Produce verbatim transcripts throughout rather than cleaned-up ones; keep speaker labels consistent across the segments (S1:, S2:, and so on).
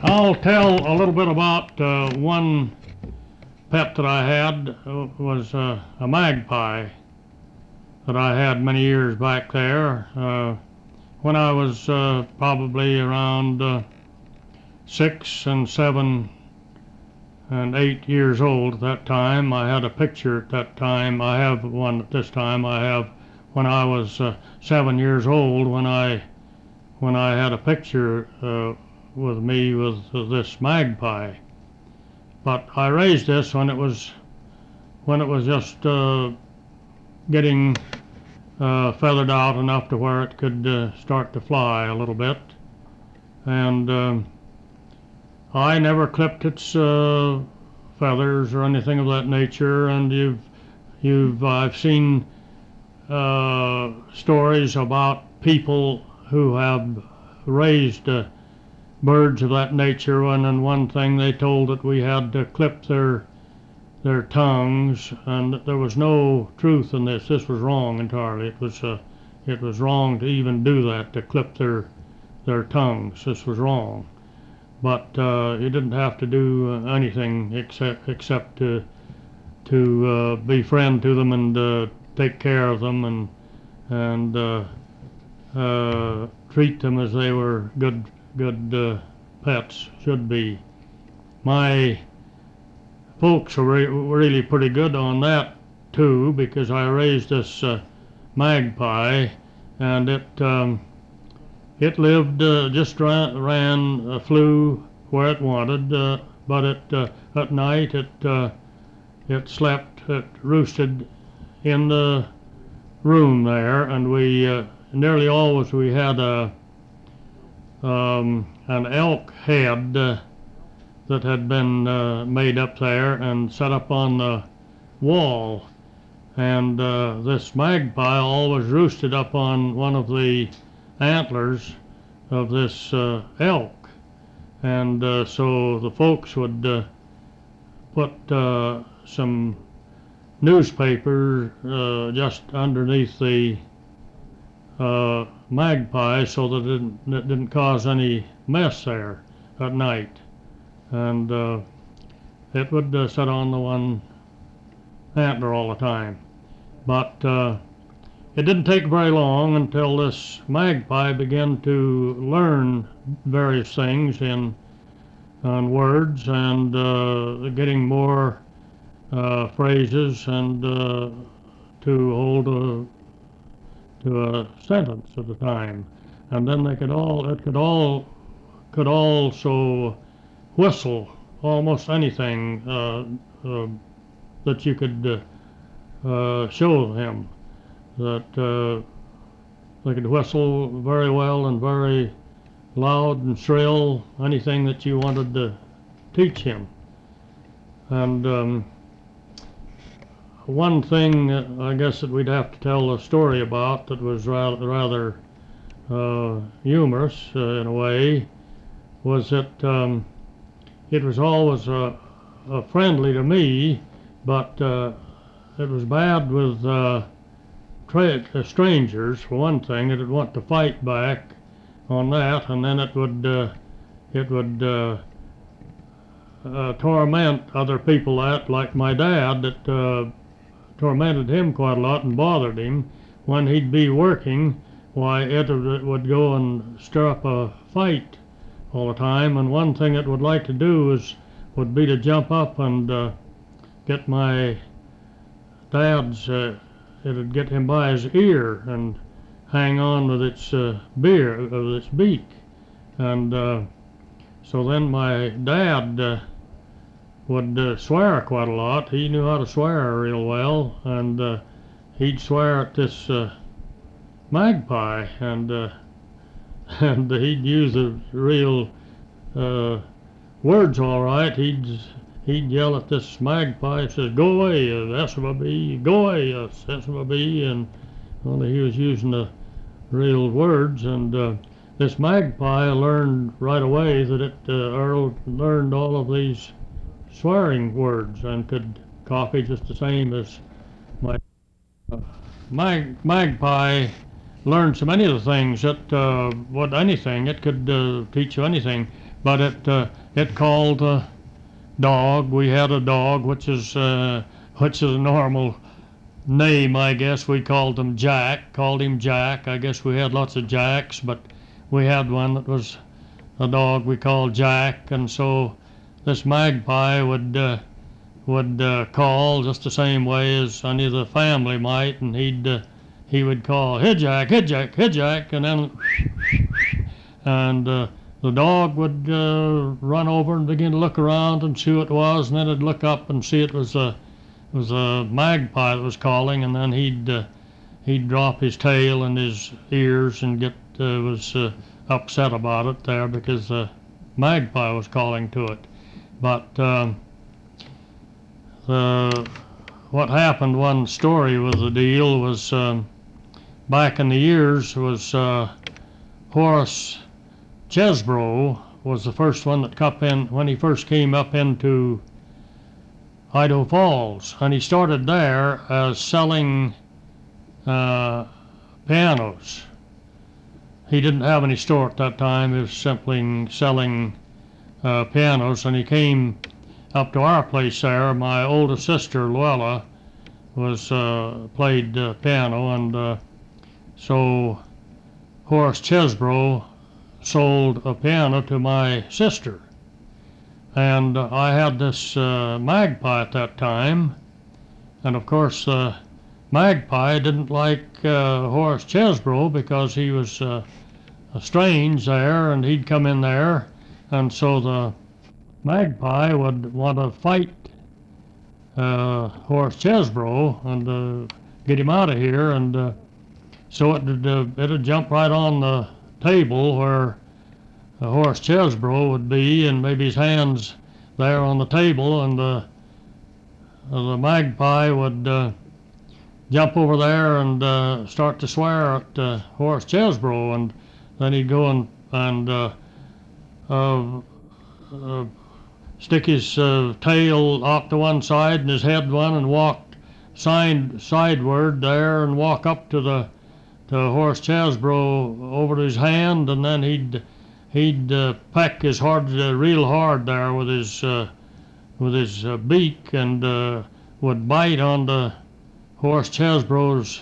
S1: I'll tell a little bit about uh, one pet that I had. Uh, was uh, a magpie that I had many years back there. Uh, when I was uh, probably around uh, six and seven and eight years old at that time. I had a picture at that time. I have one at this time. I have when I was uh, seven years old when I when I had a picture uh, with me with uh, this magpie. But I raised this when it was when it was just uh, getting uh, feathered out enough to where it could uh, start to fly a little bit, and um, I never clipped its uh, feathers or anything of that nature. And you've you've I've seen uh, stories about people who have raised uh, birds of that nature, and then one thing they told that we had to clip their their tongues, and there was no truth in this. This was wrong entirely. It was uh, it was wrong to even do that, to clip their their tongues. This was wrong. But uh, you didn't have to do anything except except to to uh, be friend to them and uh, take care of them and and uh, uh, treat them as they were good good uh, pets should be. My folks were, re were really pretty good on that too, because I raised this uh, magpie, and it um, it lived uh, just ran, ran uh, flew where it wanted, uh, but it uh, at night it uh, it slept, it roosted in the room there, and we uh, nearly always we had a um, an elk head uh, that had been uh, made up there and set up on the wall, and uh, this magpie always roosted up on one of the antlers of this uh, elk, and uh, so the folks would uh, put uh, some newspaper uh, just underneath the uh, magpie so that it didn't, it didn't cause any mess there at night, and uh, it would uh, sit on the one antler all the time. But uh, it didn't take very long until this magpie began to learn various things in on words, and uh, getting more uh, phrases and uh, to hold a to a sentence at a time, and then they could all it could all could also whistle almost anything uh, uh, that you could uh, uh, show him. That uh, they could whistle very well and very loud and shrill, anything that you wanted to teach him. And um, one thing uh, I guess that we'd have to tell a story about that was rather, rather uh, humorous uh, in a way, was that um, it was always uh, uh, friendly to me, but uh, it was bad with uh, tra uh, strangers, for one thing. It would want to fight back on that, and then it would uh, it would uh, uh, torment other people. That, like my dad, that uh, tormented him quite a lot and bothered him when he'd be working. Why, it would go and stir up a fight all the time, and one thing it would like to do is would be to jump up and uh, get my dad's uh, it'd get him by his ear and hang on with its uh, beer with its beak, and uh, so then my dad uh, would uh, swear quite a lot. He knew how to swear real well, and uh, he'd swear at this uh, magpie, and uh, and he'd use the real uh, words all right. He'd he'd yell at this magpie, says, "Go away, uh, S of a B, go away, uh, S of a B," and only he was using the real words. And uh, this magpie learned right away that it uh, Earl learned all of these swearing words and could copy just the same as my uh, mag magpie learned so many of the things that uh, what anything it could uh, teach you anything. but it uh, it called the dog. We had a dog, which is uh, which is a normal name, I guess. We called him Jack. Called him Jack. I guess we had lots of Jacks, but we had one that was a dog we called Jack, and so this magpie would uh, would uh, call just the same way as any of the family might, and he'd uh, he would call, "Hey Jack, hey Jack, hey Jack," and then and uh, the dog would uh, run over and begin to look around and see what it was, and then it'd look up and see it was a it was a magpie that was calling, and then he'd uh, he'd drop his tail and his ears and get uh, was uh, upset about it there because the magpie was calling to it. But um, the what happened, one story with the deal was um, back in the years was uh, Horace Chesbro was the first one that come in when he first came up into Idaho Falls, and he started there as selling uh, pianos. He didn't have any store at that time. He was simply selling uh, pianos, and he came up to our place there. My oldest sister, Luella, was uh, played uh, piano, and uh, so Horace Chesbro sold a piano to my sister. And uh, I had this uh, magpie at that time, and of course uh, magpie didn't like uh, Horace Chesbro because he was uh, strange there, and he'd come in there, and so the magpie would want to fight uh, Horace Chesbro and uh, get him out of here, and uh, so it'd, uh, it'd jump right on the table where uh, Horace Chesbro would be, and maybe his hands there on the table, and the, uh, the magpie would uh, jump over there and uh, start to swear at uh, Horace Chesbro, and then he'd go and, and uh, uh, uh, stick his uh, tail off to one side and his head one, and walk side, sideward there and walk up to the to Horace Chesbro over to his hand, and then he'd he'd uh, peck his hard, uh, real hard there with his uh, with his uh, beak, and uh, would bite on the Horace Chesbro's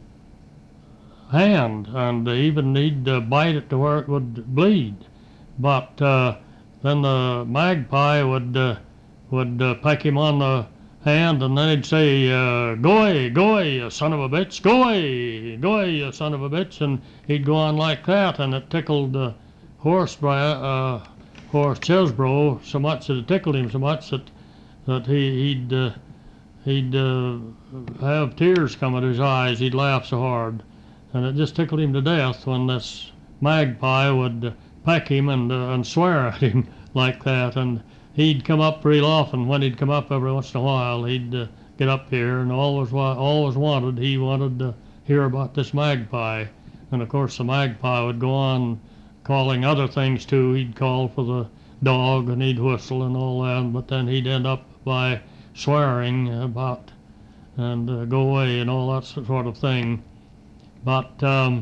S1: hand, and even he'd uh, bite it to where it would bleed. But uh, then the magpie would uh, would uh, peck him on the hand, and then he'd say, uh, "Go away, go away, you son of a bitch! Go away, go away, you son of a bitch!" And he'd go on like that, and it tickled uh, Horace, uh, Horace Chesbro so much that it tickled him so much that that he, he'd uh, he'd uh, have tears coming to his eyes. He'd laugh so hard, and it just tickled him to death when this magpie would peck him and uh, and swear at him like that. And he'd come up real often. When he'd come up every once in a while, he'd uh, get up here, and always always wanted he wanted to hear about this magpie. And of course the magpie would go on calling other things too. He'd call for the dog, and he'd whistle and all that, but then he'd end up by swearing about and uh, go away and all that sort of thing. But um,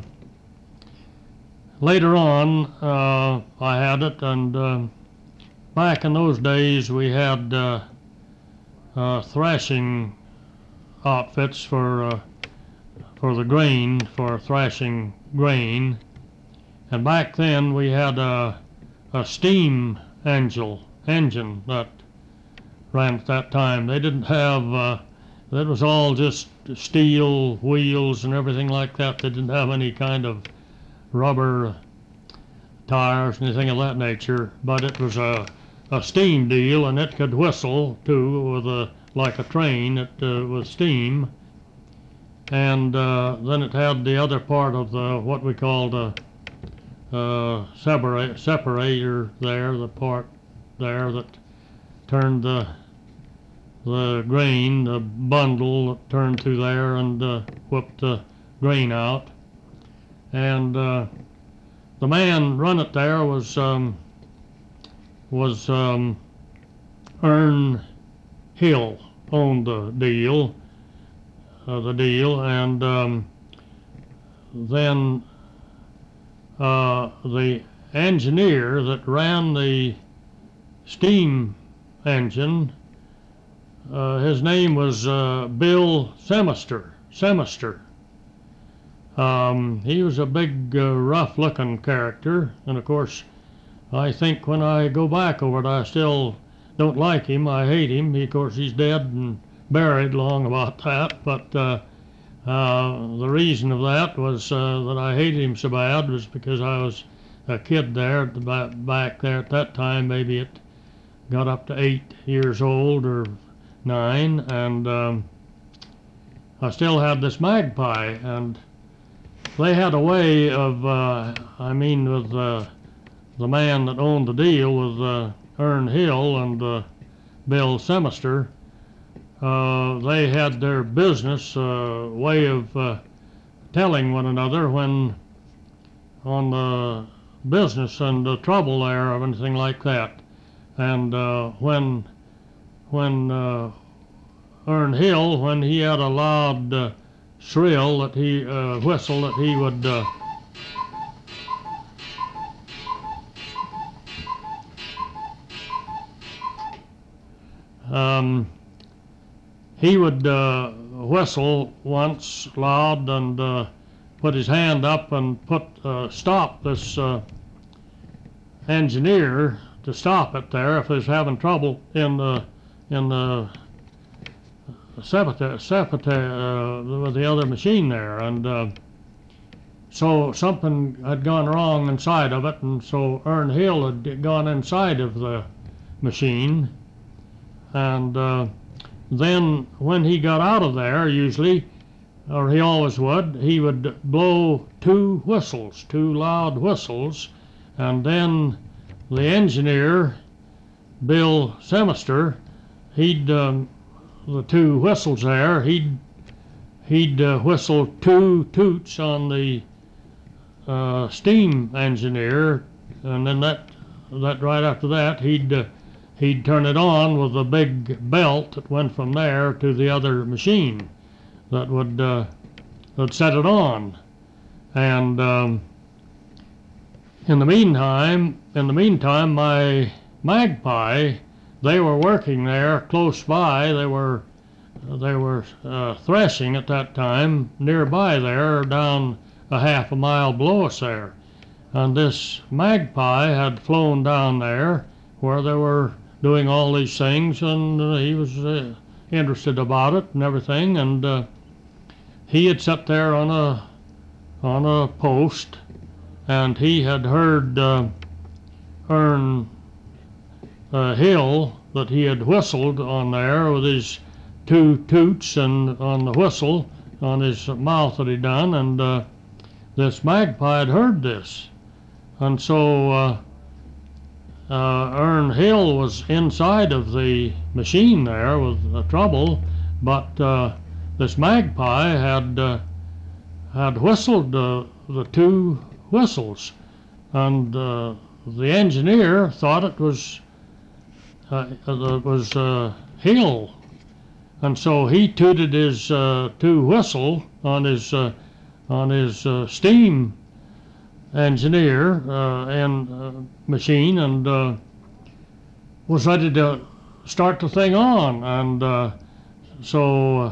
S1: later on uh, I had it, and uh, back in those days we had uh, uh, thrashing outfits for uh, for the grain, for thrashing grain, and back then we had a, a steam engine engine that ran at that time. They didn't have uh, that was all just steel wheels and everything like that. They didn't have any kind of rubber tires, anything of that nature, but it was a a steam deal, and it could whistle too with a like a train. It uh, was steam, and uh, then it had the other part of the what we called a uh, separate, separator there, the part there that turned the the grain, the bundle that turned through there and uh, whipped the grain out. And uh, the man run it there was um, was um, Ern Hill, owned the deal, uh, the deal, and um, then uh, the engineer that ran the steam engine, uh, his name was uh, Bill Semister. Semister. Um, he was a big, uh, rough-looking character, and of course, I think when I go back over it, I still don't like him. I hate him. He, of course, he's dead and buried long about that, but uh, uh, the reason of that was uh, that I hated him so bad was because I was a kid there at the back, back there at that time. Maybe it got up to eight years old or nine, and um, I still had this magpie, and they had a way of, uh, I mean, with uh, the man that owned the deal with uh, Ern Hill and uh, Bill Semister, uh, they had their business uh, way of uh, telling one another when on the business and the trouble there or anything like that. And uh, when when uh, Ern Hill, when he had a loud uh, shrill that he uh, whistle that he would uh, um, he would uh, whistle once loud and uh, put his hand up and put uh, stop this uh, engineer to stop it there if he's having trouble in the in the separator, separator uh, with the other machine there, and uh, so something had gone wrong inside of it, and so Ern Hill had gone inside of the machine, and uh, then when he got out of there, usually, or he always would, he would blow two whistles, two loud whistles, and then the engineer, Bill Semister, he'd um, the two whistles there, he'd he'd uh, whistle two toots on the uh, steam engineer, and then that that right after that he'd uh, he'd turn it on with a big belt that went from there to the other machine that would uh, would set it on. And um, in the meantime, in the meantime, my magpie, they were working there close by. They were they were uh, threshing at that time nearby there, down a half a mile below us there. And this magpie had flown down there where they were doing all these things, and uh, he was uh, interested about it and everything. And uh, he had sat there on a on a post, and he had heard uh, Ern uh, Hill that he had whistled on there with his two toots and on the whistle on his mouth that he done, and uh, this magpie had heard this, and so uh, uh, Ern Hill was inside of the machine there with the trouble, but uh, this magpie had uh, had whistled uh, the two whistles, and uh, the engineer thought it was uh, it was uh, Hill, and so he tooted his uh, two whistle on his uh, on his uh, steam engineer uh, and uh, machine, and uh, was ready to start the thing on, and uh, so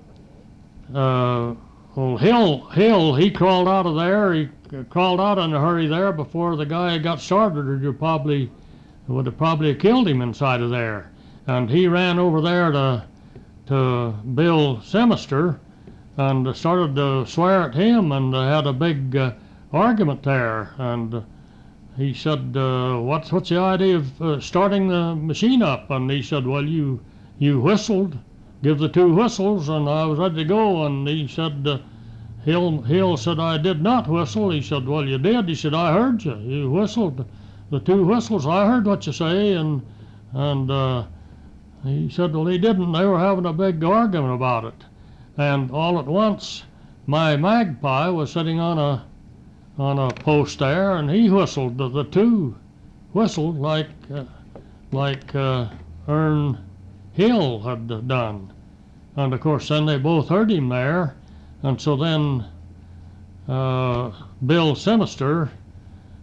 S1: uh, well, Hill Hill he crawled out of there. He crawled out in a hurry there before the guy got started, or you probably would have probably killed him inside of there. And he ran over there to to Bill Semister and started to swear at him, and uh, had a big uh, argument there. And uh, he said, uh, "What's what's the idea of uh, starting the machine up?" And he said, "Well, you you whistled, give the two whistles, and I was ready to go." And he said, uh, Hill Hill said, "I did not whistle." He said, "Well, you did." He said, "I heard you. You whistled the two whistles. I heard what you say." And and uh, he said, "Well, he didn't." They were having a big argument about it, and all at once, my magpie was sitting on a on a post there, and he whistled the, the two whistled like uh, like uh, Ern Hill had done, and of course then they both heard him there, and so then uh, Bill Semister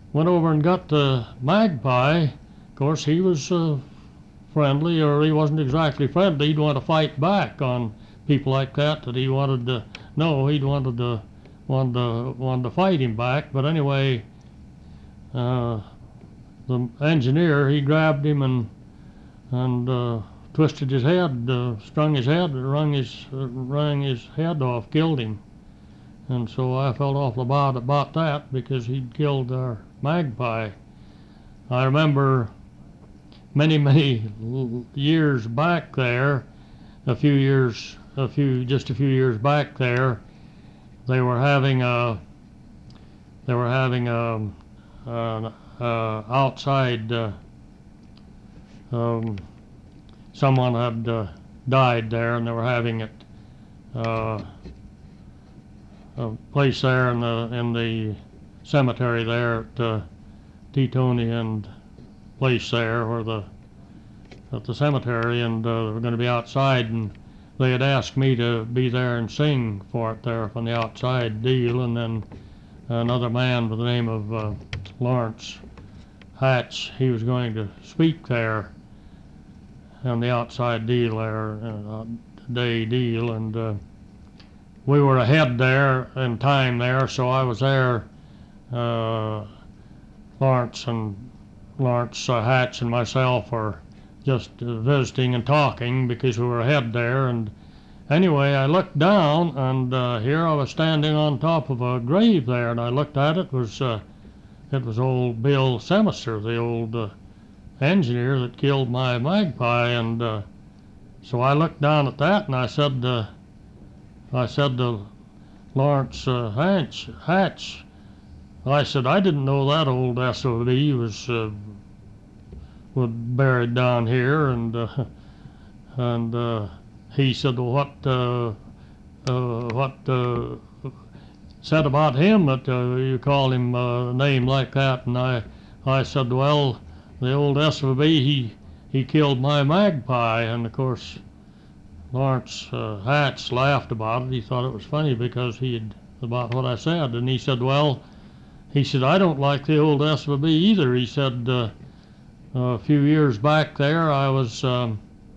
S1: went over and got the magpie. Of course, he was uh, friendly, or he wasn't exactly friendly. He'd want to fight back on people like that. That he wanted to. No, he'd wanted to wanted to wanted to fight him back. But anyway, uh, the engineer, he grabbed him and and uh, twisted his head, uh, strung his head, wrung his uh, wrung his head off, killed him. And so I felt awful bad about that because he'd killed our magpie. I remember many, many years back there, a few years, a few, just a few years back there, they were having a, they were having a, an uh, outside, uh, um, someone had uh, died there, and they were having it, uh, a place there in the in the cemetery there at uh, Teatonian place there, where the at the cemetery, and uh, they were going to be outside, and they had asked me to be there and sing for it there from the outside deal, and then another man by the name of uh, Lawrence Hatch, he was going to speak there on the outside deal there, uh, day deal, and uh, we were ahead there in time there, so I was there. Uh, Lawrence and Lawrence uh, Hatch and myself were just uh, visiting and talking because we were ahead there. And anyway, I looked down, and uh, here I was standing on top of a grave there, and I looked at it. It was uh, it was old Bill Semister, the old uh, engineer that killed my magpie, and uh, so I looked down at that, and I said. Uh, I said to Lawrence uh, Hatch, Hatch, I said, I didn't know that old S O B was, uh, was buried down here, and uh, and uh, he said, well, what uh, uh, what uh, said about him that uh, you call him a name like that? And I I said, well, the old S O B, he he killed my magpie, and of course. Lawrence uh, Hatch laughed about it. He thought it was funny because he had about what I said, and he said, "Well," he said, "I don't like the old S O B either." He said, uh, "A few years back there, I was um,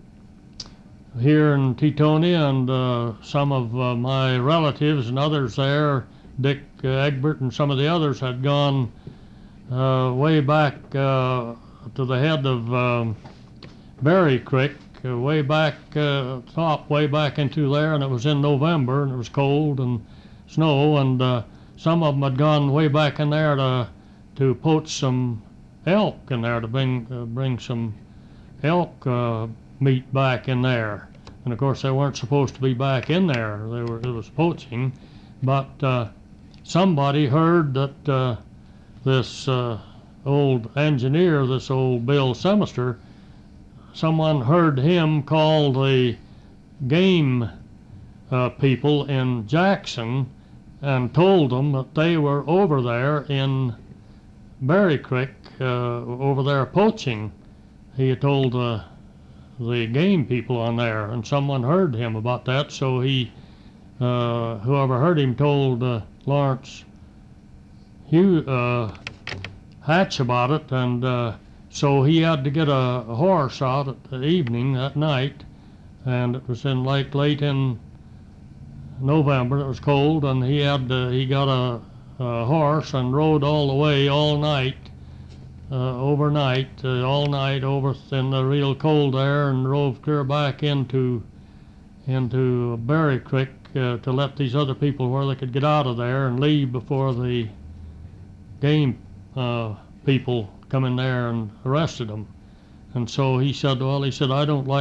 S1: here in Teatonia, and uh, some of uh, my relatives and others there, Dick uh, Egbert and some of the others, had gone uh, way back uh, to the head of um, Berry Creek." Uh, way back uh, top, way back into there, and it was in November, and it was cold and snow, and uh, some of them had gone way back in there to to poach some elk in there, to bring uh, bring some elk uh, meat back in there. And of course, they weren't supposed to be back in there. They were it was poaching, but uh, somebody heard that uh, this uh, old engineer, this old Bill Semister. Someone heard him call the game uh, people in Jackson and told them that they were over there in Berry Creek, uh, over there poaching. He had told uh, the game people on there, and someone heard him about that, so he, uh, whoever heard him told uh, Lawrence Hugh, uh, Hatch about it, and uh, so he had to get a, a horse out at the evening that night, and it was in late late in November. It was cold, and he had to, he got a, a horse and rode all the way all night, uh, overnight, uh, all night over in the real cold there, and drove clear back into into Berry Creek uh, to let these other people where they could get out of there and leave before the game uh, people come in there and arrested them. And so he said, well, he said, I don't like